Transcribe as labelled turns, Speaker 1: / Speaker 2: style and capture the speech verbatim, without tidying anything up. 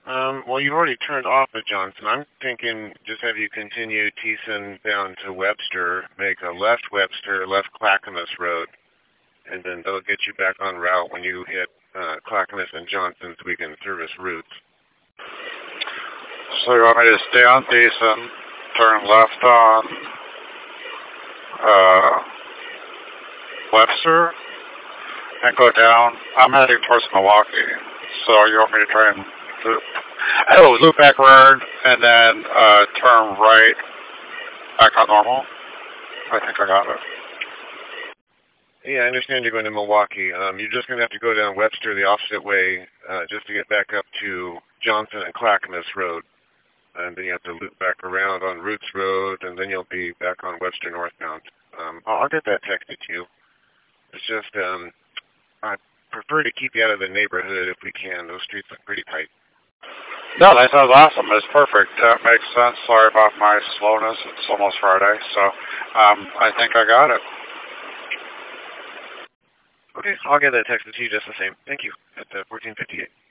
Speaker 1: Um, well, you've already turned off at Johnson. I'm thinking just have you continue Thiessen down to Webster, make a left Webster, left Clackamas Road, and then they'll get you back on route when you hit uh, Clackamas and Johnson's weekend service routes.
Speaker 2: So you want me to stay on Thiessen, turn left on uh, Webster, and go down? I'm heading towards Milwaukee, so you want me to try and loop, oh, loop back around and then uh, turn right back on normal? I think I got it.
Speaker 1: Yeah, I understand you're going to Milwaukee. Um, you're just going to have to go down Webster the opposite way uh, just to get back up to Johnson and Clackamas Road. And then you have to loop back around on Roots Road, and then you'll be back on Webster northbound. Um, I'll, I'll get that texted to you. It's just, um, I prefer to keep you out of the neighborhood if we can. Those streets look pretty tight.
Speaker 2: No, that sounds awesome. It's perfect. That makes sense. Sorry about my slowness. It's almost Friday, so um, I think I got it.
Speaker 1: Okay, I'll get that texted to you just the same. Thank you. At uh, fourteen fifty-eight.